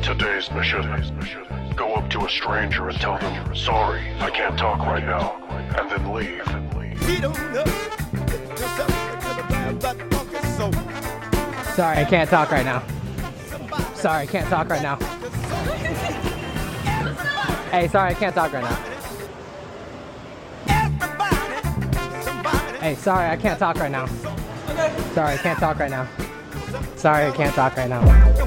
Today's mission. Go up to a stranger and tell them, sorry, I can't talk right now, and then leave. Sorry, I can't talk right now. Sorry, I can't talk right now. Hey, sorry, I can't talk right now. Hey, sorry, I can't talk right now. Sorry, I can't talk right now. Sorry, I can't talk right now.